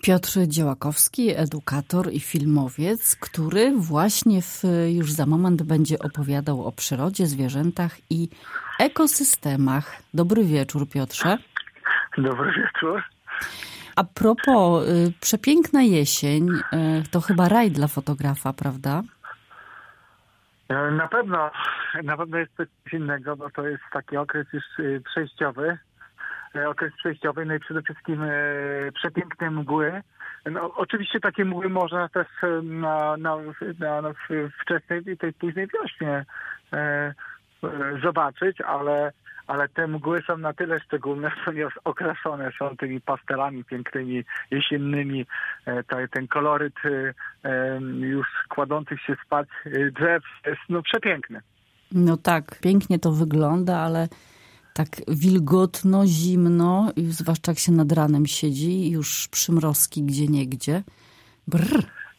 Piotr Dziełakowski, edukator i filmowiec, który właśnie już za moment będzie opowiadał o przyrodzie, zwierzętach i ekosystemach. Dobry wieczór, Piotrze. Dobry wieczór. A propos, przepiękna jesień, to chyba raj dla fotografa, prawda? Na pewno jest coś innego, bo to jest taki okres już przejściowy. No i przede wszystkim przepiękne mgły. No, oczywiście takie mgły można też na wczesnej i tej późnej wiośnie zobaczyć, ale te mgły są na tyle szczególne, ponieważ okraszone są tymi pastelami pięknymi, jesiennymi. Ten koloryt już kładących się spać drzew jest przepiękny. No tak, pięknie to wygląda, ale tak wilgotno, zimno, i zwłaszcza jak się nad ranem siedzi, już przymrozki gdzieniegdzie. Brrr.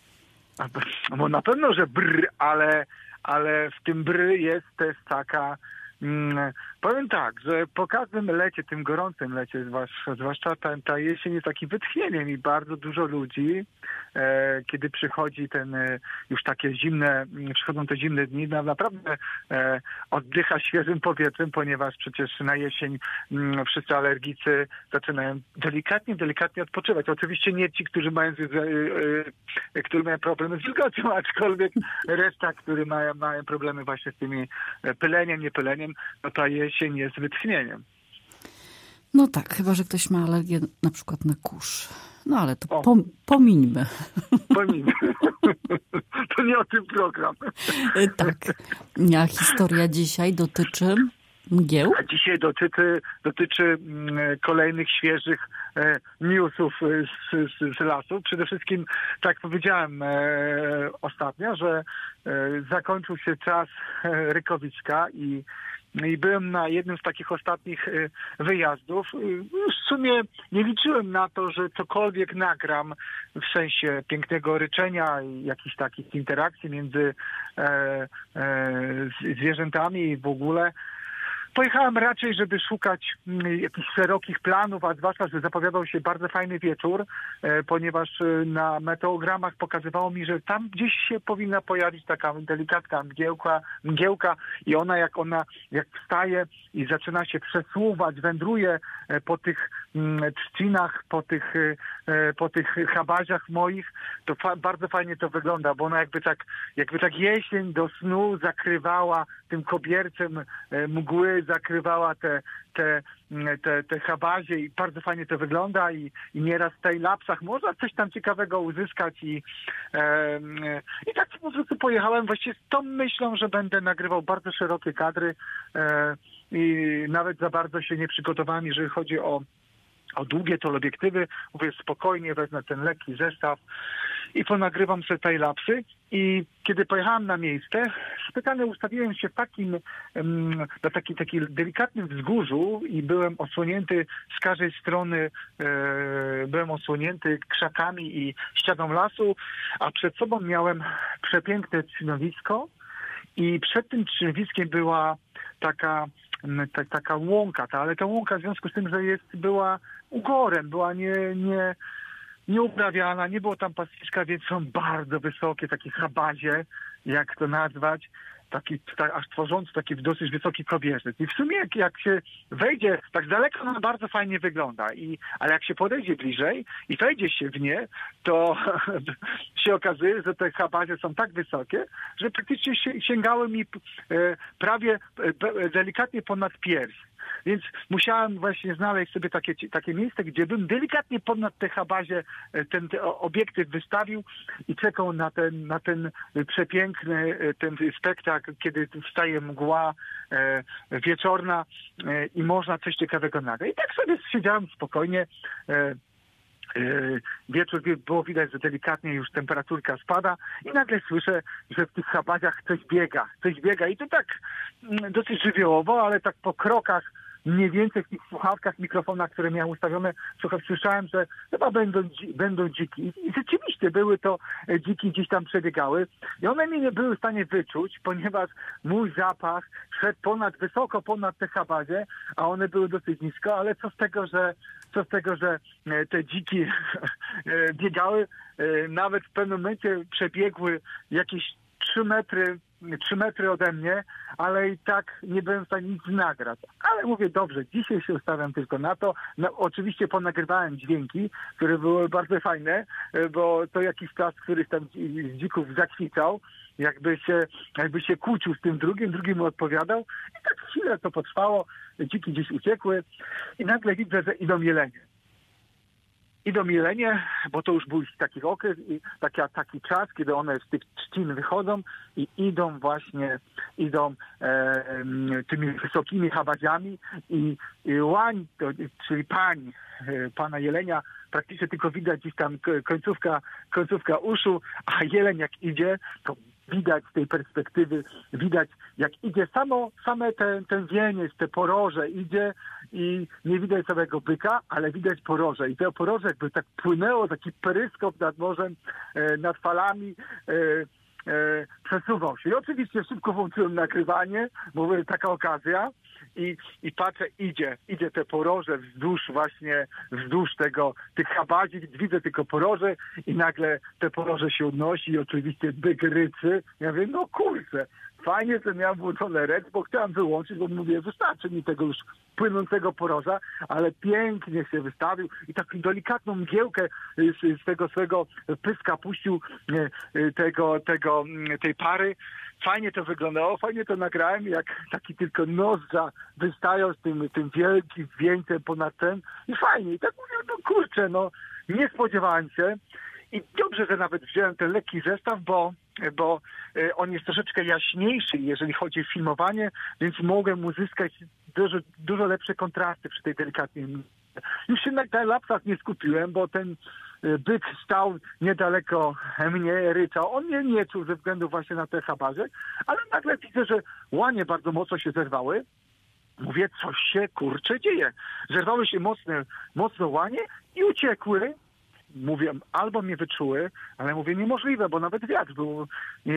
No na pewno, że brrr, ale w tym brrr jest też taka... powiem tak, że po każdym lecie, tym gorącym lecie, zwłaszcza ta jesień jest takim wytchnieniem i bardzo dużo ludzi, kiedy przychodzi już takie przychodzą te zimne dni, naprawdę oddycha świeżym powietrzem, ponieważ przecież na jesień wszyscy alergicy zaczynają delikatnie odpoczywać. Oczywiście nie ci, którzy mają problemy z wilgocią, aczkolwiek reszta, którzy mają problemy właśnie z tymi pyleniem, niepyleniem, no ta jesień jest wytchnieniem. No tak, chyba że ktoś ma alergię na przykład na kurz. No ale to pomińmy. Pomińmy. To nie o tym program. Tak. A historia dzisiaj dotyczy mgieł? A dzisiaj dotyczy kolejnych świeżych newsów z lasów. Przede wszystkim, tak powiedziałem ostatnio, że zakończył się czas rykowiska i byłem na jednym z takich ostatnich wyjazdów. W sumie nie liczyłem na to, że cokolwiek nagram w sensie pięknego ryczenia i jakichś takich interakcji między zwierzętami i w ogóle. Pojechałem raczej, żeby szukać jakichś szerokich planów, a zwłaszcza, że zapowiadał się bardzo fajny wieczór, ponieważ na meteogramach pokazywało mi, że tam gdzieś się powinna pojawić taka delikatna mgiełka i jak wstaje i zaczyna się przesuwać, wędruje po tych trzcinach, po tych chabaziach moich, to bardzo fajnie to wygląda, bo ona jakby tak jesień do snu zakrywała tym kobiercem mgły, zakrywała te chabazie i bardzo fajnie to wygląda i nieraz w tej lapsach można coś tam ciekawego uzyskać i tak po prostu pojechałem właściwie z tą myślą, że będę nagrywał bardzo szerokie kadry i nawet za bardzo się nie przygotowałem, jeżeli chodzi o długie teleobiektywy. Mówię, spokojnie wezmę ten lekki zestaw i ponagrywam sobie timelapsy. I kiedy pojechałem na miejsce, specjalnie ustawiłem się na takim delikatnym wzgórzu i byłem osłonięty z każdej strony, byłem osłonięty krzakami i ścianą lasu, a przed sobą miałem przepiękne trzcinowisko i przed tym trzcinowiskiem była taka łąka, ale ta łąka w związku z tym, że była ugorem, była nieuprawiana, nie było tam pastwiska, więc są bardzo wysokie takie chabazie, jak to nazwać, aż tworzący taki dosyć wysoki kobierzec. I w sumie jak się wejdzie tak daleko, ona bardzo fajnie wygląda. Ale jak się podejdzie bliżej i wejdzie się w nie, to się okazuje, że te chabazie są tak wysokie, że praktycznie sięgały mi prawie delikatnie ponad pierś. Więc musiałem właśnie znaleźć sobie takie miejsce, gdzie bym delikatnie ponad te chabazie ten obiektyw wystawił i czekał na ten przepiękny ten spektakl, kiedy wstaje mgła wieczorna i można coś ciekawego nagrać. I tak sobie siedziałem spokojnie. Wieczór było widać, że delikatnie już temperaturka spada i nagle słyszę, że w tych chabaziach coś biega i to tak dosyć żywiołowo, ale tak po krokach mniej więcej w tych słuchawkach, mikrofonach, które miałem ustawione, słyszałem, że chyba będą dziki. I rzeczywiście były to dziki, gdzieś tam przebiegały. I one mnie nie były w stanie wyczuć, ponieważ mój zapach szedł wysoko ponad te chabazie, a one były dosyć nisko, ale co z tego, że te dziki biegały, nawet w pewnym momencie przebiegły jakieś 3 metry ode mnie, ale i tak nie byłem w stanie nic nagrać. Ale mówię, dobrze, dzisiaj się ustawiam tylko na to. No, oczywiście ponagrywałem dźwięki, które były bardzo fajne, bo to jakiś czas któryś tam z dzików zakwitał, jakby się kłócił z tym drugi mu odpowiadał. I tak chwilę to potrwało, dziki gdzieś uciekły i nagle widzę, że idą jelenie. Idą jelenie, bo to już był taki okres i taki czas, kiedy one z tych trzcin wychodzą i idą tymi wysokimi chabaziami i łań, czyli pana jelenia, praktycznie tylko widać gdzieś tam końcówka uszu, a jeleń jak idzie, to widać z tej perspektywy, jak idzie same ten wieniec, te poroże idzie i nie widać samego byka, ale widać poroże. I to poroże jakby tak płynęło, taki peryskop nad morzem, nad falami, przesuwał się. I oczywiście szybko włączyłem nagrywanie, bo była taka okazja i patrzę, idzie te poroże wzdłuż tych chabazi, widzę tylko poroże i nagle te poroże się odnosi i oczywiście byk ryczy. Ja mówię, no kurczę, fajnie, że miałem włączone rec, bo chciałem wyłączyć, bo mówię, wystarczy mi tego już płynącego poroża, ale pięknie się wystawił i taką delikatną mgiełkę z tego swojego pyska puścił tej pary. Fajnie to wyglądało, fajnie to nagrałem, jak taki tylko nozdrza wystają z tym wielkim wieńcem ponad ten i fajnie. I tak mówię, no kurczę, no nie spodziewałem się. I dobrze, że nawet wziąłem ten lekki zestaw, bo on jest troszeczkę jaśniejszy, jeżeli chodzi o filmowanie, więc mogłem uzyskać dużo lepsze kontrasty przy tej delikatnej. Już się na lapsach nie skupiłem, bo ten byk stał niedaleko mnie, ryczał. On mnie nie czuł ze względu właśnie na te chabarze, ale nagle widzę, że łanie bardzo mocno się zerwały. Mówię, coś się kurczę dzieje. Zerwały się mocno łanie i uciekły. Mówię, albo mnie wyczuły, ale mówię, niemożliwe, bo nawet wiatr był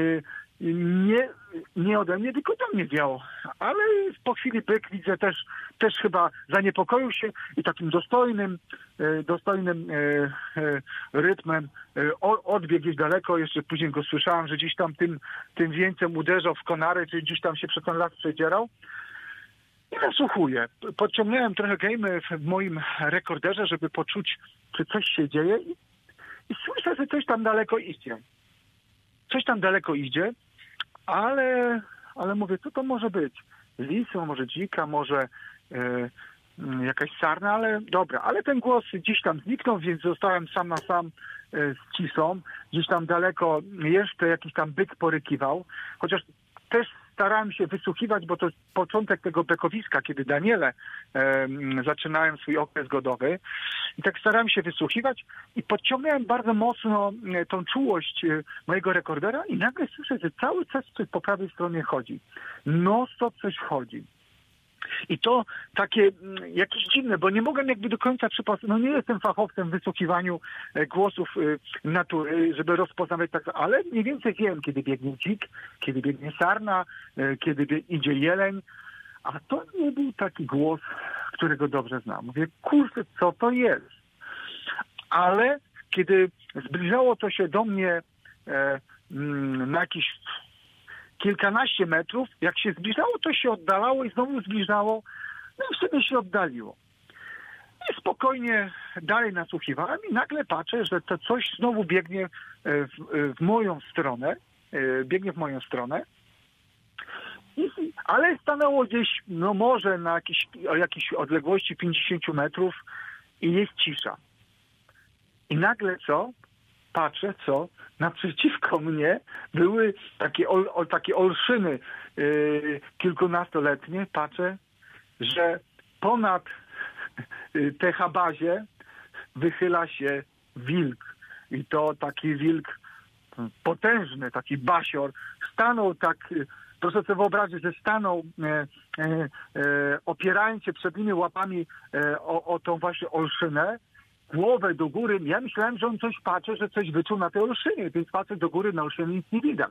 nie ode mnie, tylko do mnie wiał. Ale po chwili byk, widzę, też chyba zaniepokoił się i takim dostojnym rytmem odbiegł gdzieś daleko. Jeszcze później go słyszałem, że gdzieś tam tym wieńcem uderzał w konary, czy gdzieś tam się przez ten las przedzierał. I nasłuchuję. Podciągnąłem trochę gejmy w moim rekorderze, żeby poczuć, czy coś się dzieje i słyszę, że coś tam daleko idzie. Coś tam daleko idzie, ale mówię, co to może być? Lisą, może dzika, może jakaś sarna, ale dobra. Ale ten głos gdzieś tam zniknął, więc zostałem sam na sam z cisą. Gdzieś tam daleko jeszcze jakiś tam byk porykiwał, chociaż też starałem się wysłuchiwać, bo to jest początek tego bekowiska, kiedy Daniele zaczynają swój okres godowy. I tak starałem się wysłuchiwać i podciągnąłem bardzo mocno tą czułość mojego rekordera i nagle słyszę, że cały czas coś po prawej stronie chodzi. Non-stop coś chodzi. I to takie jakieś dziwne, bo nie mogłem jakby do końca no nie jestem fachowcem w wysłuchiwaniu głosów natury, żeby rozpoznawać tak, ale mniej więcej wiem, kiedy biegnie dzik, kiedy biegnie sarna, kiedy idzie jeleń, a to nie był taki głos, którego dobrze znam. Mówię, kurczę, co to jest? Ale kiedy zbliżało to się do mnie na jakieś kilkanaście metrów, jak się zbliżało, to się oddalało i znowu zbliżało, no i wtedy się oddaliło. I spokojnie dalej nasłuchiwałem i nagle patrzę, że to coś znowu biegnie w moją stronę, ale stanęło gdzieś, no może na jakiejś odległości 50 metrów i jest cisza. I nagle patrzę, naprzeciwko mnie były takie olszyny kilkunastoletnie. Patrzę, że ponad te chabazie wychyla się wilk. I to taki wilk potężny, taki basior. Stanął tak Proszę sobie wyobrazić, że stanął opierając się przednimi łapami o tą właśnie olszynę, głowę do góry. Ja myślałem, że on coś patrzy, że coś wyczuł na tej olszynie, więc patrzę do góry, na olszynie nic nie widać.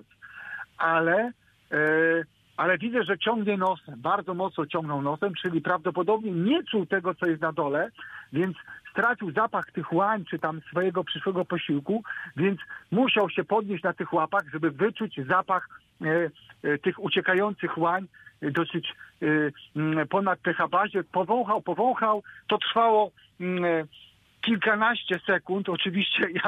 Ale widzę, że ciągnie nosem, bardzo mocno ciągnął nosem, czyli prawdopodobnie nie czuł tego, co jest na dole, więc stracił zapach tych łań, czy tam swojego przyszłego posiłku, więc musiał się podnieść na tych łapach, żeby wyczuć zapach tych uciekających łań dosyć ponad pH bazie. Powąchał, to trwało kilkanaście sekund. Oczywiście ja